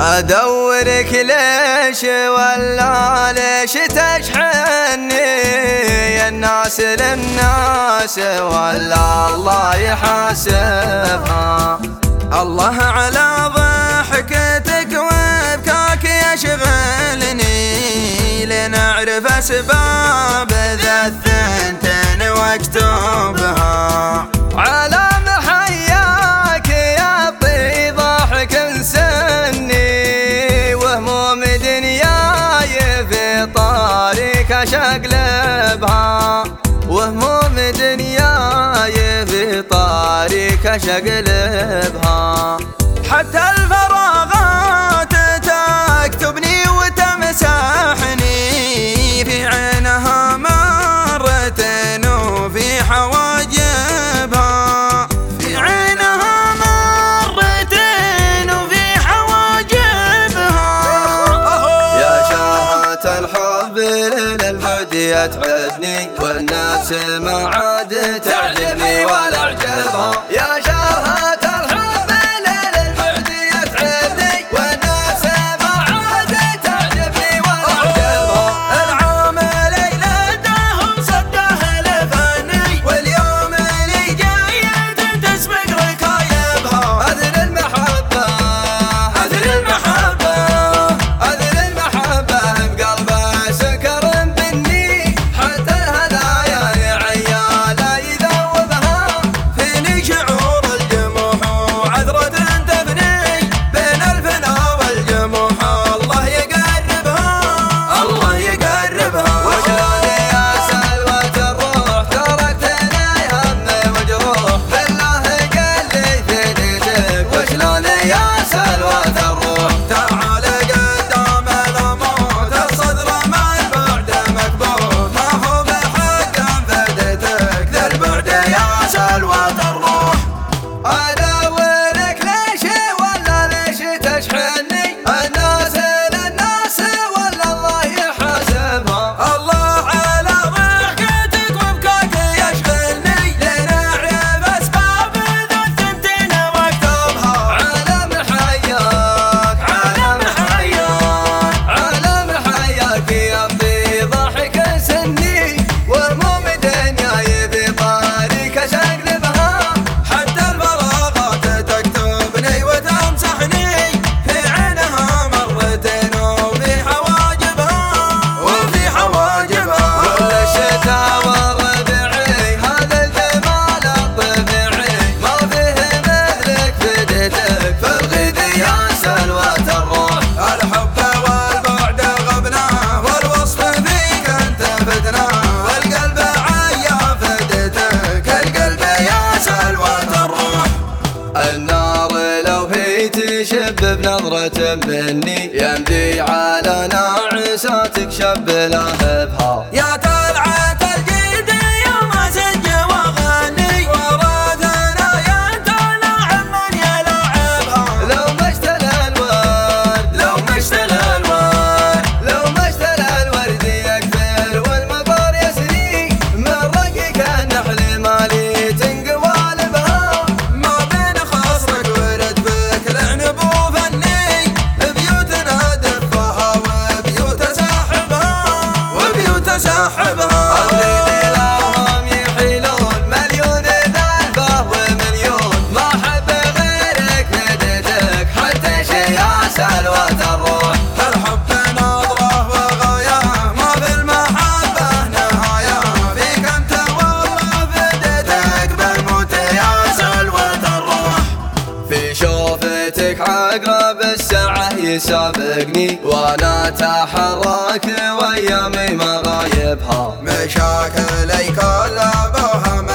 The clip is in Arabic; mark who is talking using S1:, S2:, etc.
S1: ادورك ليش ولا ليش تشحنني يا الناس للناس ولا الله يحاسبها. الله على ضحكتك وبكاك يشغلني لنعرف اسباب ذا الثنتين واكتبها. على محياك يا طي ضحك سني وهموم دنياي في طاريك شقلبها. وهموم دنياي في طاريك شقلبها. حتى الفراغات تكتبني وتمسحني في عينها مرتين وفي حواجبها. في عينها مرتين وفي حواجبها. يا شاهة الحب للبعد يتعبني والناس ما عاد تعجبني ولا اعجبها. يا شاهة الحب للبعد يتعبني والناس ما عاد تعجبني ولا اعجبها. العام ليلتهم صده لفني واليوم اللي جاية تسبق ركايبها. اذن المحبة اذن المحبة اذن المحبة بقلبه سكر بني. حتى الهدايا يا عيال يذوبها. فيني شعور الجموح وعذرة تفني بين الفنا والجموح. الله يقربها الله يقربها. وشلون يا سلوة الروح تركتني همي وجروح بالله قل لي فديتك. وشلون يا سلوة الروح تعال قدام الموت الصدر ما البعد مكبوت. ما هو بحق فديتك ذا البعد يا سلوة الروح. ادورك ليش ولا ليش تشحنني الناس للناس ولا الله يحاسبها. الله على ضحكتك وبكاك يشغلني لنعرف اسباب ذا الثنتين واكتبها. على محياك على محياك على محياك يمضي ضحك سني وهموم دنياي في طاريك شقلبها. حتى الفراغات تكتبني وتمسحني في عينها مرتين وفي حواجبها. وفي حواجبها. كل الشتاء والربيعي هذا الجمال الطبيعي ما فيه مثلك فديتك في الغد يا سلوة الروح. الحب والبعد غبناه والوصف فيك انت فتناه والقلب عيا فديتك القلب يا سلوة الروح. النار لو هي تشب بنظرة مني يمدي على ناعساتك شب لهبها. يا طلعة الجد يوم اسجى واغني ورادنا يا طلع من يلاعبها. لو ما اشتلى الورد لو ما اشتلى الورد لو ما اشتلى الورد يكثر والمطر يسري من رقك النحل مالي تنقوالبها. ما بين خصرك ورد فيك العنب وفني بيوتنا دفها وبيوت ساحبها. وبيوت ساحبها. اللي لهم يحيلون مليون ذنبه ومليون ما حب غيرك فديتك حتى شي يا سلوة الروح. الحب نظرة وغاية ما بالمحبة نهاية فيك انت والله فديتك بموت يا سلوة الروح. في شوفتك عقرب الساعة يسابقني وانا اتحرك وايامي مغايبها. مشاكلي كلها بوهم